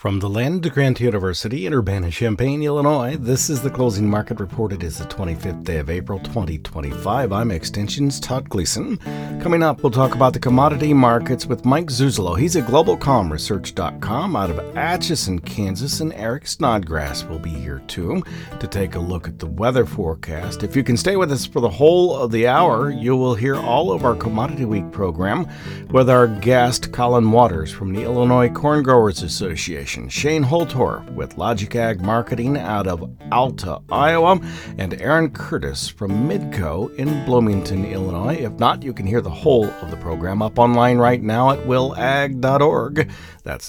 From the land of Grant University in Urbana-Champaign, Illinois, this is the closing market report. It is the 25th day of April, 2025. I'm Extension's Todd Gleason. Coming up, we'll talk about the commodity markets with Mike Zuzolo. He's at GlobalCommResearch.com out of Atchison, Kansas, and Eric Snodgrass will be here too to take a look at the weather forecast. If you can stay with us for the whole of the hour, you will hear all of our Commodity Week program with our guest, Colin Waters from the Illinois Corn Growers Association, Shane Holtor with Logic Ag Marketing out of Alta, Iowa, and Aaron Curtis from Midco in Bloomington, Illinois. If not, you can hear the whole of the program up online right now at willag.org. That's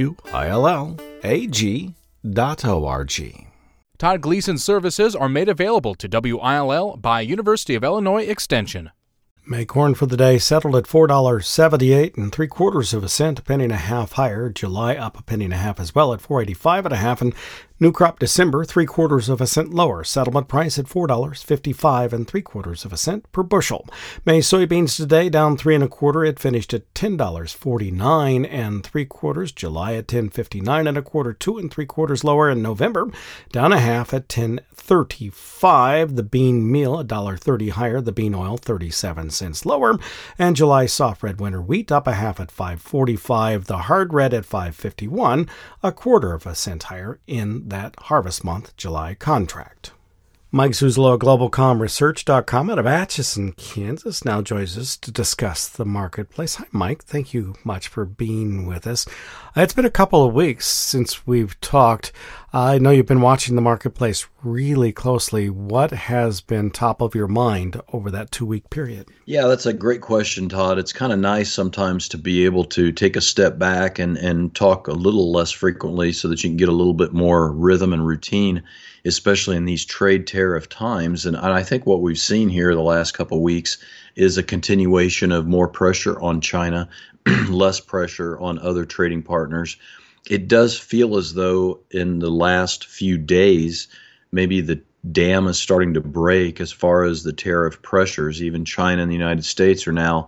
WILLAG.org. Todd Gleason services are made available to WILL by University of Illinois Extension. May corn for the day settled at $4.78 3/4 a penny and a half higher. July up a penny and a half as well at $4.85 1/2, and new crop December 3/4 cent lower. Settlement price at $4.55 3/4 per bushel. May soybeans today down 3 1/4. It finished at $10.49 3/4. July at $10.59 1/4, 2 3/4 lower. In November down 1/2 at $10.35. The bean meal $1.30 higher. The bean oil 37 cents lower. And July soft red winter wheat up 1/2 at $5.45. The hard red at $5.51, 1/4 cent higher in that harvest month July contract. Mike Zuzolo at GlobalCommResearch.com out of Atchison, Kansas, now joins us to discuss the marketplace. Hi, Mike. Thank you much for being with us. It's been a couple of weeks since we've talked. I know you've been watching the marketplace really closely. What has been top of your mind over that 2-week period? Yeah, that's a great question, Todd. It's kind of nice sometimes to be able to take a step back and talk a little less frequently so that you can get a little bit more rhythm and routine, especially in these trade tariff times. And I think what we've seen here the last couple of weeks is a continuation of more pressure on China, less pressure on other trading partners. It does feel as though in the last few days, maybe the dam is starting to break as far as the tariff pressures. Even China and the United States are now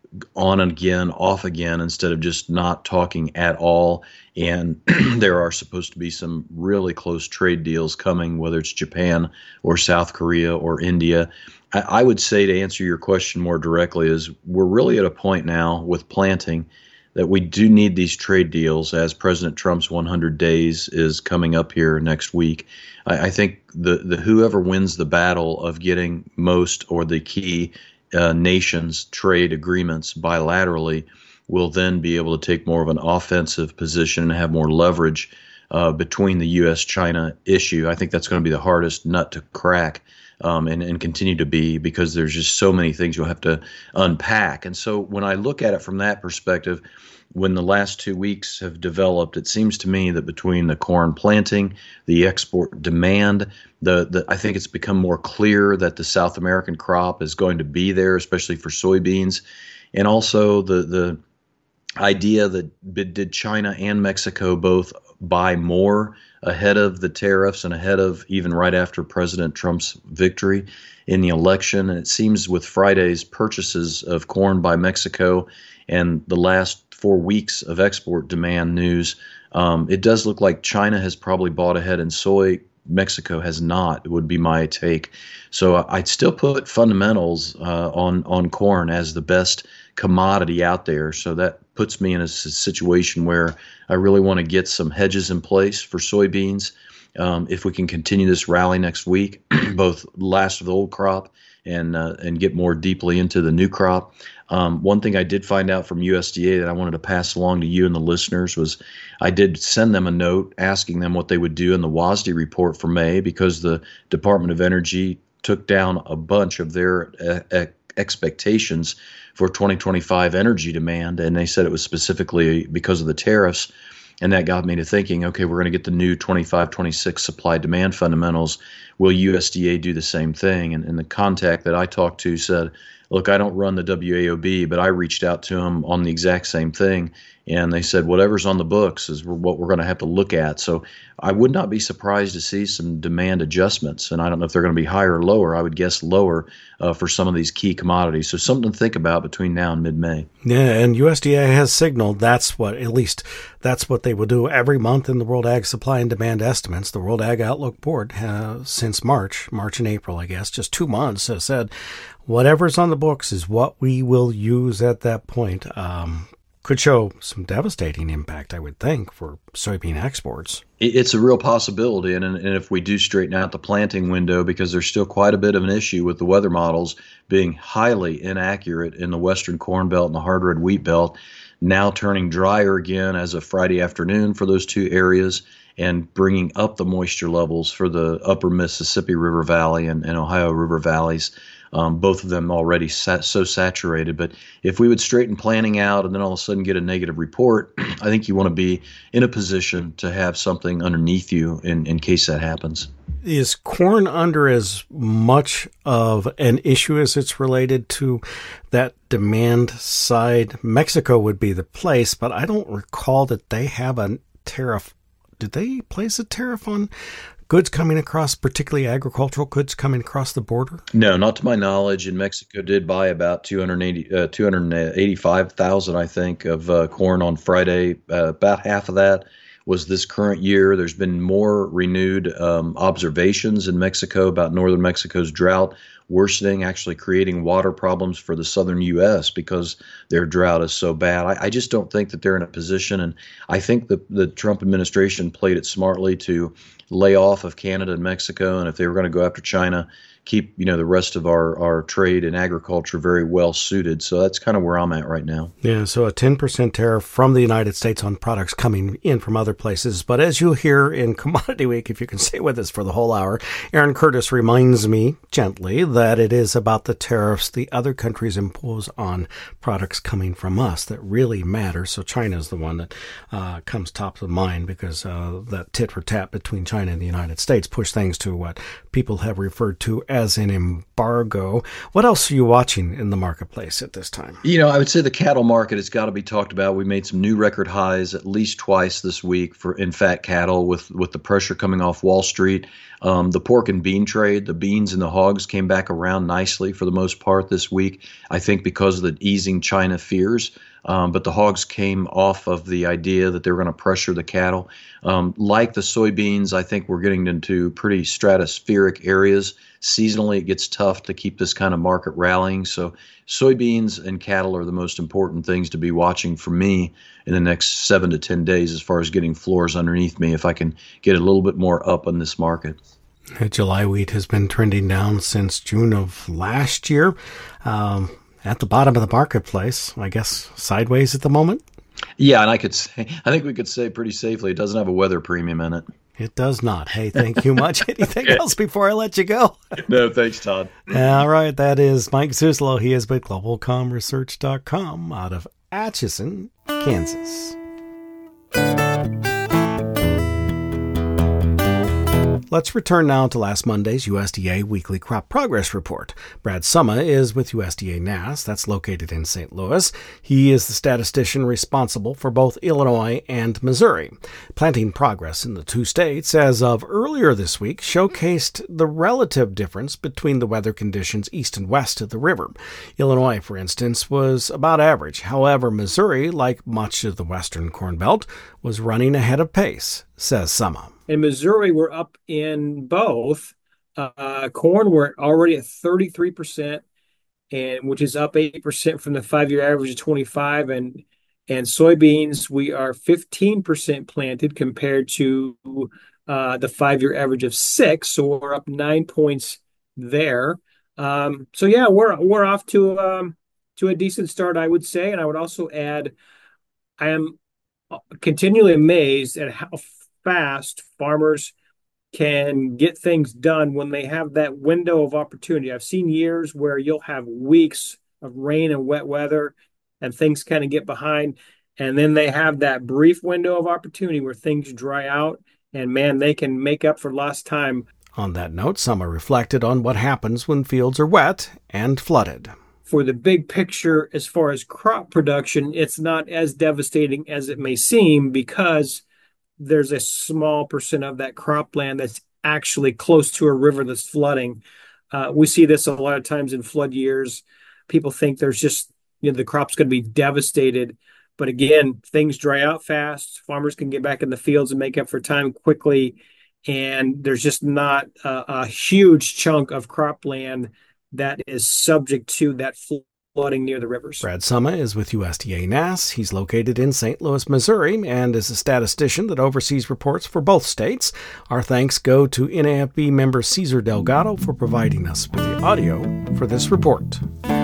on again, off again, instead of just not talking at all. And there are supposed to be some really close trade deals coming, whether it's Japan or South Korea or India. I would say, to answer your question more directly, is we're really at a point now with planting that we do need these trade deals, as President Trump's 100 days is coming up here next week. I think the whoever wins the battle of getting most or the key nations trade agreements bilaterally will then be able to take more of an offensive position and have more leverage between the U.S.-China issue. I think that's going to be the hardest nut to crack and continue to be, because there's just so many things you'll have to unpack. And so when I look at it from that perspective, when the last 2 weeks have developed, it seems to me that between the corn planting, the export demand, I think it's become more clear that the South American crop is going to be there, especially for soybeans. And also the idea that did China and Mexico both buy more ahead of the tariffs and ahead of even right after President Trump's victory in the election. And it seems with Friday's purchases of corn by Mexico and the last 4 weeks of export demand news, it does look like China has probably bought ahead in soy. Mexico has not, it would be my take. So I'd still put fundamentals on corn as the best commodity out there. So that puts me in a situation where I really want to get some hedges in place for soybeans. If we can continue this rally next week, both last of the old crop and get more deeply into the new crop. One thing I did find out from USDA that I wanted to pass along to you and the listeners was I did send them a note asking them what they would do in the WASDE report for May, because the Department of Energy took down a bunch of their expectations for 2025 energy demand, and they said it was specifically because of the tariffs. And that got me to thinking, okay, we're going to get the new 25-26 supply-demand fundamentals. Will USDA do the same thing? And the contact that I talked to said, look, I don't run the WAOB, but I reached out to him on the exact same thing. And they said whatever's on the books is what we're going to have to look at. So I would not be surprised to see some demand adjustments. And I don't know if they're going to be higher or lower. I would guess lower for some of these key commodities. So something to think about between now and mid-May. Yeah, and USDA has signaled that's what they will do every month in the World Ag Supply and Demand Estimates. The World Ag Outlook Board has, since March and April, I guess, just 2 months, has said whatever's on the books is what we will use at that point. Could show some devastating impact, I would think, for soybean exports. It's a real possibility, and if we do straighten out the planting window, because there's still quite a bit of an issue with the weather models being highly inaccurate in the western corn belt and the hard red wheat belt, now turning drier again as of Friday afternoon for those two areas, and bringing up the moisture levels for the upper Mississippi River Valley and Ohio River valleys. Both of them already so saturated. But if we would straighten planning out and then all of a sudden get a negative report, I think you want to be in a position to have something underneath you in case that happens. Is corn under as much of an issue as it's related to that demand side? Mexico would be the place, but I don't recall that they have a tariff. Did they place a tariff on goods coming across, particularly agricultural goods coming across the border? No, not to my knowledge. And Mexico did buy about 285,000, I think, of corn on Friday. About half of that was this current year. There's been more renewed observations in Mexico about northern Mexico's drought worsening, actually creating water problems for the southern U.S. because their drought is so bad. I just don't think that they're in a position, and I think the Trump administration played it smartly to lay off of Canada and Mexico, and if they were going to go after China, keep the rest of our trade and agriculture very well suited. So that's kind of where I'm at right now. Yeah, so a 10% tariff from the United States on products coming in from other places. But as you'll hear in Commodity Week, if you can stay with us for the whole hour, Aaron Curtis reminds me gently that it is about the tariffs the other countries impose on products coming from us that really matter. So China is the one that comes top of mind because that tit for tat between China and the United States pushed things to what people have referred to as an embargo. What else are you watching in the marketplace at this time? I would say the cattle market has got to be talked about. We made some new record highs at least twice this week in fat cattle with the pressure coming off Wall Street. The pork and bean trade, the beans and the hogs came back around nicely for the most part this week, I think because of the easing China fears. But the hogs came off of the idea that they were going to pressure the cattle. Like the soybeans, I think we're getting into pretty stratospheric areas. Seasonally, it gets tough to keep this kind of market rallying. So soybeans and cattle are the most important things to be watching for me in the next 7 to 10 days as far as getting floors underneath me if I can get a little bit more up on this market. July wheat has been trending down since June of last year. At the bottom of the marketplace, I guess sideways at the moment? Yeah, and I think we could say pretty safely it doesn't have a weather premium in it. It does not. Hey, thank you much. Anything else before I let you go? No, thanks, Todd. All right, that is Mike Zuzolo. He is with GlobalComResearch.com out of Atchison, Kansas. Let's return now to last Monday's USDA Weekly Crop Progress Report. Brad Summa is with USDA NASS, that's located in St. Louis. He is the statistician responsible for both Illinois and Missouri. Planting progress in the two states as of earlier this week showcased the relative difference between the weather conditions east and west of the river. Illinois, for instance, was about average. However, Missouri, like much of the western Corn Belt, was running ahead of pace, says Summa. In Missouri, we're up in both. Corn, we're already at 33%, which is up 8% from the 5-year average of 25. And soybeans, we are 15% planted compared to the 5-year average of 6. So we're up 9 points there. We're off to a decent start, I would say. And I would also add, I am continually amazed at how fast farmers can get things done when they have that window of opportunity. I've seen years where you'll have weeks of rain and wet weather and things kind of get behind. And then they have that brief window of opportunity where things dry out and man, they can make up for lost time. On that note, Summa reflected on what happens when fields are wet and flooded. for the big picture, as far as crop production, it's not as devastating as it may seem because there's a small percent of that cropland that's actually close to a river that's flooding. We see this a lot of times in flood years. People think there's just, the crop's going to be devastated. But again, things dry out fast. Farmers can get back in the fields and make up for time quickly. And there's just not a huge chunk of cropland that is subject to that flooding near the rivers. Brad Summa is with USDA NASS. He's located in St. Louis, Missouri, and is a statistician that oversees reports for both states. Our thanks go to NAFB member Cesar Delgado for providing us with the audio for this report.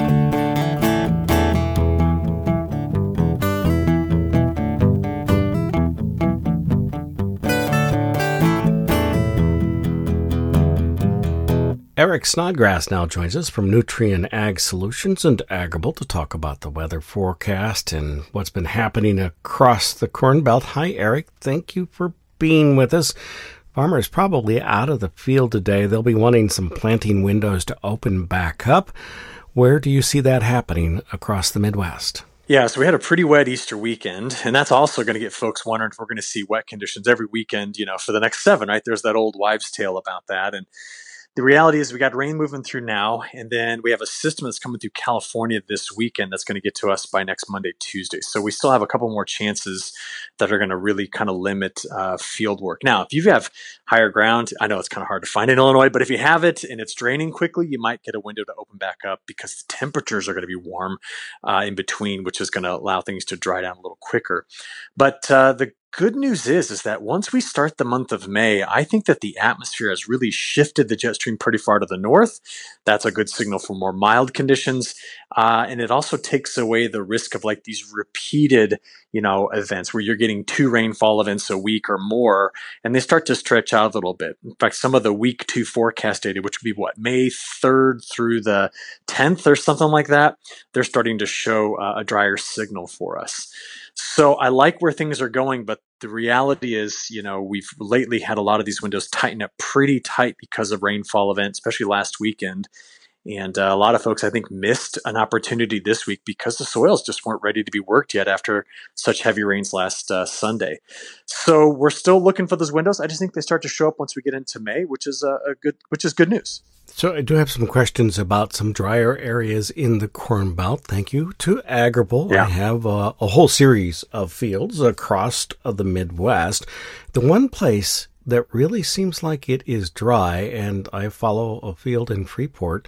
Eric Snodgrass now joins us from Nutrien Ag Solutions and Agrible to talk about the weather forecast and what's been happening across the Corn Belt. Hi, Eric. Thank you for being with us. Farmers probably out of the field today. They'll be wanting some planting windows to open back up. Where do you see that happening across the Midwest? Yeah, so we had a pretty wet Easter weekend, and that's also going to get folks wondering if we're going to see wet conditions every weekend, for the next 7, right? There's that old wives' tale about that. And the reality is we got rain moving through now, and then we have a system that's coming through California this weekend that's going to get to us by next Monday, Tuesday. So we still have a couple more chances that are going to really kind of limit field work. Now, if you have higher ground, I know it's kind of hard to find in Illinois, but if you have it and it's draining quickly, you might get a window to open back up because the temperatures are going to be warm in between, which is going to allow things to dry down a little quicker. But the good news is that once we start the month of May, I think that the atmosphere has really shifted the jet stream pretty far to the north. That's a good signal for more mild conditions. And it also takes away the risk of like these repeated, events where you're getting 2 rainfall events a week or more, and they start to stretch out a little bit. In fact, some of the week 2 forecast data, which would be May 3rd through the 10th or something like that, they're starting to show a drier signal for us. So I like where things are going, but the reality is, we've lately had a lot of these windows tighten up pretty tight because of rainfall events, especially last weekend. And a lot of folks, I think, missed an opportunity this week because the soils just weren't ready to be worked yet after such heavy rains last Sunday. So we're still looking for those windows. I just think they start to show up once we get into May, which is good news. So I do have some questions about some drier areas in the Corn Belt. Thank you to Agrible. Yeah. I have a whole series of fields across the Midwest. The one place that really seems like it is dry, and I follow a field in Freeport,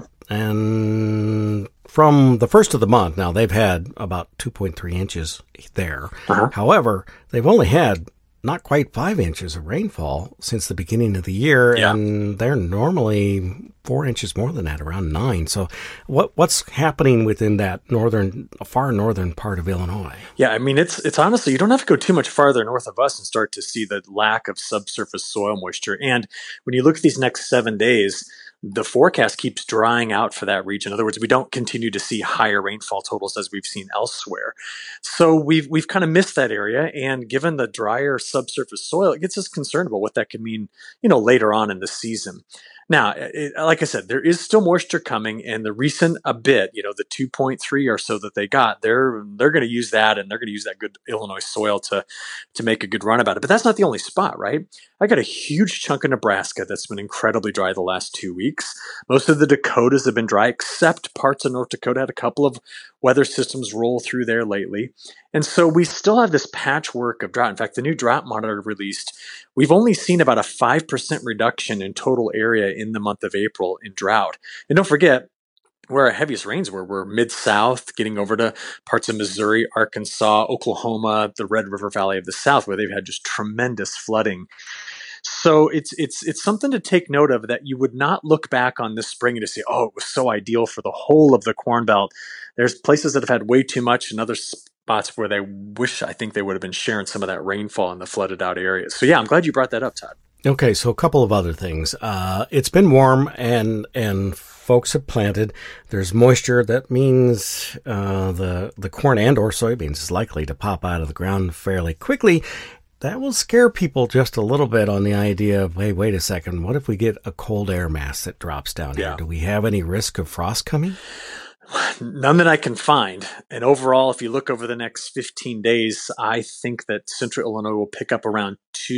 and from the first of the month, now they've had about 2.3 inches there. However, they've only had not quite 5 inches of rainfall since the beginning of the year, and they're normally 4 inches more than that, around 9. So what's happening within that far northern part of Illinois? Yeah, I mean, it's honestly, you don't have to go too much farther north of us and start to see the lack of subsurface soil moisture. And when you look at these next 7 days, the forecast keeps drying out for that region. In other words, we don't continue to see higher rainfall totals as we've seen elsewhere. So we've kind of missed that area, and given the drier subsurface soil, it gets us concerned about what that could mean, later on in the season. Now, like I said, there is still moisture coming, and the recent the 2.3 or so that they got, they're going to use that, and they're going to use that good Illinois soil to make a good run about it. But that's not the only spot, right? I got a huge chunk of Nebraska that's been incredibly dry the last 2 weeks. Most of the Dakotas have been dry, except parts of North Dakota had a couple of weather systems roll through there lately. And so we still have this patchwork of drought. In fact, the new drought monitor released, we've only seen about a 5% reduction in total area in the month of April in drought. And don't forget, where our heaviest rains were Mid-South, getting over to parts of Missouri, Arkansas, Oklahoma, the Red River Valley of the South, where they've had just tremendous flooding. So it's something to take note of, that you would not look back on this spring and to say, oh, it was so ideal for the whole of the Corn Belt. There's places that have had way too much, and other spots where I think they would have been sharing some of that rainfall in the flooded out areas. So yeah, I'm glad you brought that up, Todd. Okay, so a couple of other things. It's been warm, and folks have planted. There's moisture. That means the corn and or soybeans is likely to pop out of the ground fairly quickly. That will scare people just a little bit on the idea of, hey, wait a second, what if we get a cold air mass that drops down here? Do we have any risk of frost coming? None that I can find. And overall, if you look over the next 15 days, I think that Central Illinois will pick up around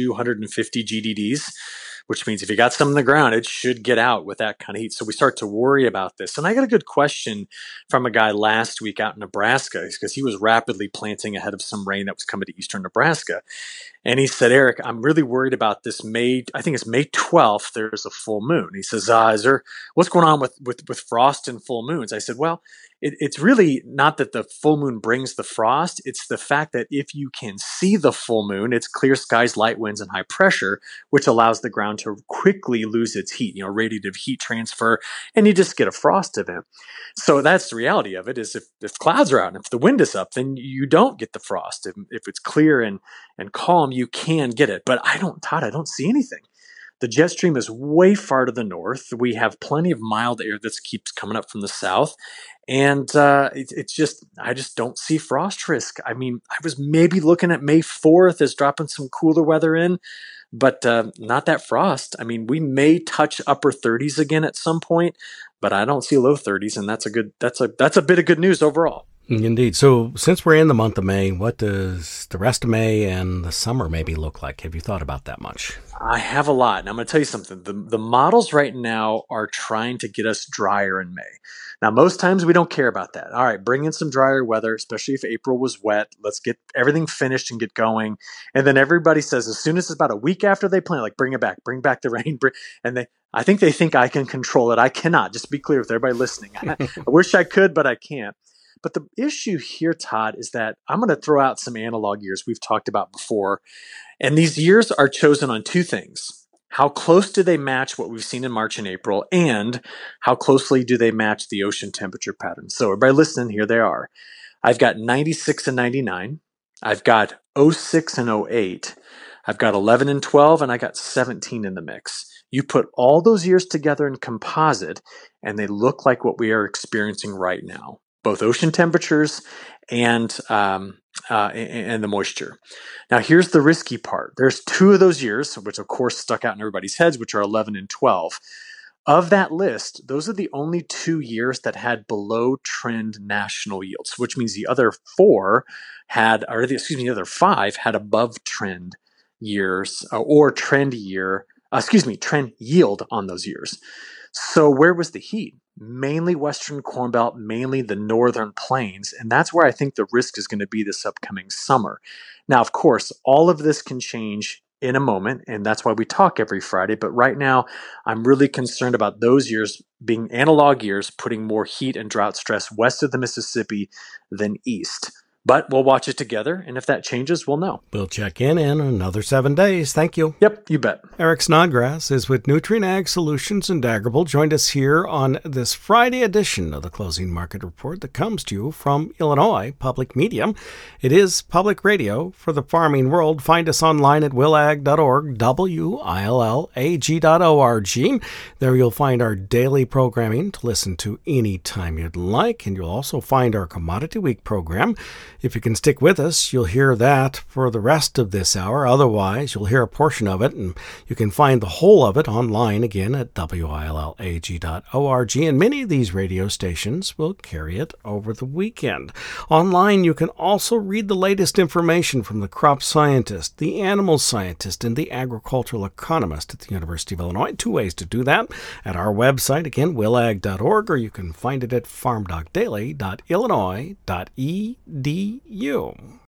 250 GDDs, which means if you got some in the ground, it should get out with that kind of heat. So we start to worry about this. And I got a good question from a guy last week out in Nebraska because he was rapidly planting ahead of some rain that was coming to eastern Nebraska. And he said, Eric, I'm really worried about this I think it's May 12th, there's a full moon. He says, what's going on with frost and full moons? I said, well, it's really not that the full moon brings the frost. It's the fact that if you can see the full moon, it's clear skies, light winds, and high pressure, which allows the ground to quickly lose its heat, radiative heat transfer, and you just get a frost event. So that's the reality of it is if clouds are out and if the wind is up, then you don't get the frost. If it's clear and calm, you can get it. But I don't see anything. The jet stream is way far to the north. We have plenty of mild air that keeps coming up from the south. And I just don't see frost risk. I mean, I was maybe looking at May 4th as dropping some cooler weather in, but not that frost. I mean, we may touch upper 30s again at some point, but I don't see low 30s, and that's a bit of good news overall. Indeed. So since we're in the month of May, what does the rest of May and the summer maybe look like? Have you thought about that much? I have a lot. And I'm going to tell you something. The models right now are trying to get us drier in May. Now, most times we don't care about that. All right, bring in some drier weather, especially if April was wet. Let's get everything finished and get going. And then everybody says as soon as it's about a week after they plant, like bring back the rain. I think they think I can control it. I cannot. Just to be clear with everybody listening. I wish I could, but I can't. But the issue here, Todd, is that I'm going to throw out some analog years we've talked about before. And these years are chosen on two things. How close do they match what we've seen in March and April? And how closely do they match the ocean temperature patterns? So everybody listening, here they are. I've got 96 and 99. I've got 06 and 08. I've got 11 and 12, and I got 17 in the mix. You put all those years together in composite, and they look like what we are experiencing right now. Both ocean temperatures and the moisture. Now, here's the risky part. There's two of those years, which of course stuck out in everybody's heads, which are 11 and 12. Of that list, those are the only 2 years that had below trend national yields, which means the other the other 5 had above trend years or trend yield on those years. So where was the heat? Mainly Western Corn Belt, mainly the Northern Plains, and that's where I think the risk is going to be this upcoming summer. Now, of course, all of this can change in a moment, and that's why we talk every Friday, but right now, I'm really concerned about those years being analog years, putting more heat and drought stress west of the Mississippi than east. But we'll watch it together, and if that changes, we'll know. We'll check in another 7 days. Thank you. Yep, you bet. Eric Snodgrass is with Nutrien Ag Solutions in Daggerville. Joined us here on this Friday edition of the Closing Market Report that comes to you from Illinois Public Media. It is public radio for the farming world. Find us online at willag.org, willag.org. There you'll find our daily programming to listen to anytime you'd like, and you'll also find our Commodity Week program. If you can stick with us, you'll hear that for the rest of this hour. Otherwise, you'll hear a portion of it, and you can find the whole of it online again at willag.org. And many of these radio stations will carry it over the weekend. Online, you can also read the latest information from the crop scientist, the animal scientist, and the agricultural economist at the University of Illinois. 2 ways to do that at our website, again, willag.org, or you can find it at farmdocdaily.illinois.edu.